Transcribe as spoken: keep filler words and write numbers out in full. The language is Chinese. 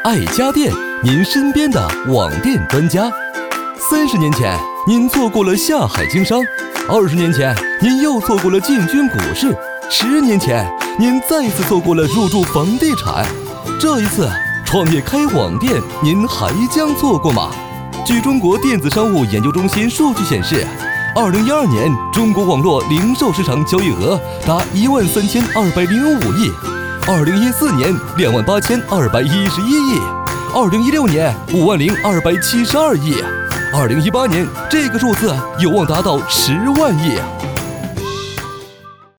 爱家电，您身边的网店专家。三十年前，您错过了下海经商；二十年前，您又错过了进军股市；十年前，您再次错过了入驻房地产。这一次，创业开网店，您还将错过吗？据中国电子商务研究中心数据显示，二零一二年中国网络零售市场交易额达一万三千二百零五亿，二零一四年两万八千二百一十一亿，二零一六年五万零二百七十二亿，二零一八年这个数字有望达到十万亿。